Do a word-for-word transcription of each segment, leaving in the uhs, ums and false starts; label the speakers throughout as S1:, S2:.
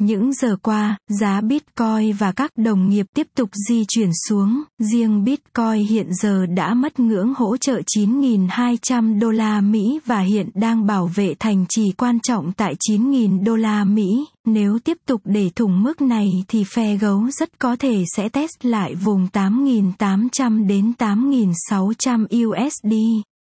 S1: Những giờ qua, giá Bitcoin và các đồng nghiệp tiếp tục di chuyển xuống, riêng Bitcoin hiện giờ đã mất ngưỡng hỗ trợ chín nghìn hai trăm đô la Mỹ và hiện đang bảo vệ thành trì quan trọng tại chín nghìn đô la Mỹ. Nếu tiếp tục để thủng mức này thì phe gấu rất có thể sẽ test lại vùng tám nghìn tám trăm đến tám nghìn sáu trăm u ét đê.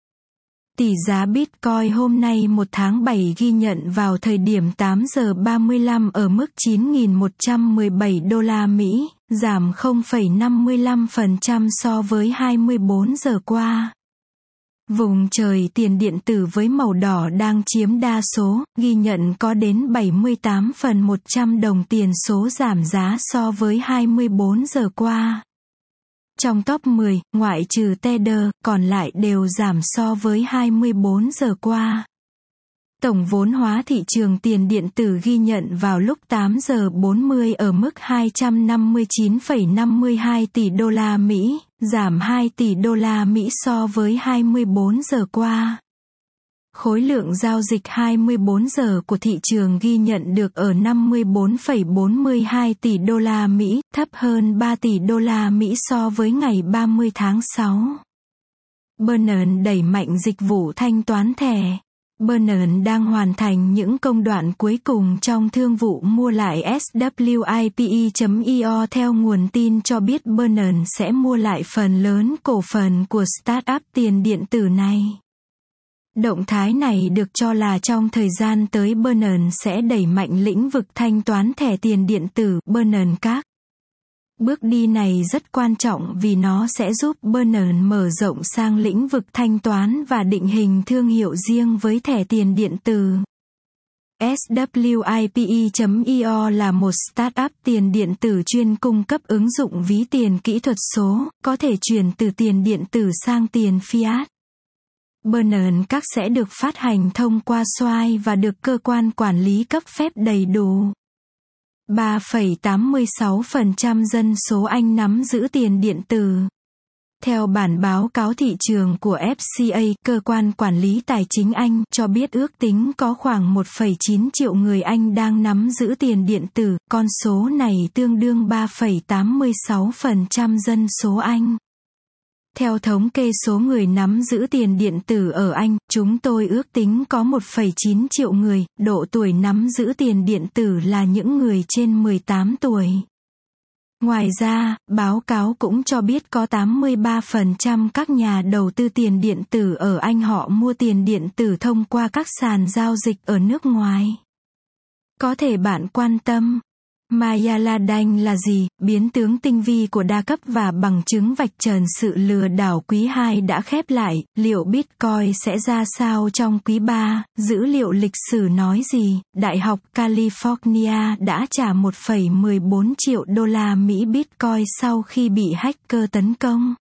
S1: Tỷ giá Bitcoin hôm nay một tháng bảy ghi nhận vào thời điểm tám giờ ba mươi lăm ở mức chín nghìn một trăm mười bảy đô la Mỹ, giảm không phẩy năm mươi lăm phần trăm so với hai mươi bốn giờ qua. Vùng trời tiền điện tử với màu đỏ đang chiếm đa số, ghi nhận có đến bảy mươi tám phần một trăm đồng tiền số giảm giá so với hai mươi bốn giờ qua. Trong top mười, ngoại trừ Tether, còn lại đều giảm so với hai mươi bốn giờ qua. Tổng vốn hóa thị trường tiền điện tử ghi nhận vào lúc tám giờ bốn mươi ở mức hai trăm năm mươi chín phẩy năm mươi hai tỷ đô la Mỹ, giảm hai tỷ đô la Mỹ so với hai mươi bốn giờ qua. Khối lượng giao dịch hai mươi bốn giờ của thị trường ghi nhận được ở năm mươi bốn phẩy bốn mươi hai tỷ đô la Mỹ, thấp hơn ba tỷ đô la Mỹ so với ngày ba mươi tháng sáu. Binance đẩy mạnh dịch vụ thanh toán thẻ. Binance đang hoàn thành những công đoạn cuối cùng trong thương vụ mua lại ét vê i pê e chấm i o theo nguồn tin cho biết Binance sẽ mua lại phần lớn cổ phần của startup tiền điện tử này. Động thái này được cho là trong thời gian tới Binance sẽ đẩy mạnh lĩnh vực thanh toán thẻ tiền điện tử Binance Card. Bước đi này rất quan trọng vì nó sẽ giúp Binance mở rộng sang lĩnh vực thanh toán và định hình thương hiệu riêng với thẻ tiền điện tử. ét vê i pê e chấm i o là một startup tiền điện tử chuyên cung cấp ứng dụng ví tiền kỹ thuật số, có thể chuyển từ tiền điện tử sang tiền fiat. Binance Card sẽ được phát hành thông qua Swipe và được cơ quan quản lý cấp phép đầy đủ. ba phẩy tám mươi sáu phần trăm dân số Anh nắm giữ tiền điện tử. Theo bản báo cáo thị trường của ép xê a, cơ quan quản lý tài chính Anh cho biết ước tính có khoảng một phẩy chín triệu người Anh đang nắm giữ tiền điện tử, con số này tương đương ba phẩy tám mươi sáu phần trăm dân số Anh. Theo thống kê số người nắm giữ tiền điện tử ở Anh, chúng tôi ước tính có một phẩy chín triệu người, độ tuổi nắm giữ tiền điện tử là những người trên mười tám tuổi. Ngoài ra, báo cáo cũng cho biết có tám mươi ba phần trăm các nhà đầu tư tiền điện tử ở Anh họ mua tiền điện tử thông qua các sàn giao dịch ở nước ngoài. Có thể bạn quan tâm. Maya Laden là gì? Biến tướng tinh vi của đa cấp và bằng chứng vạch trần sự lừa đảo quý hai đã khép lại, liệu Bitcoin sẽ ra sao trong quý ba? Dữ liệu lịch sử nói gì? Đại học California đã trả một phẩy mười bốn triệu đô la Mỹ Bitcoin sau khi bị hacker tấn công.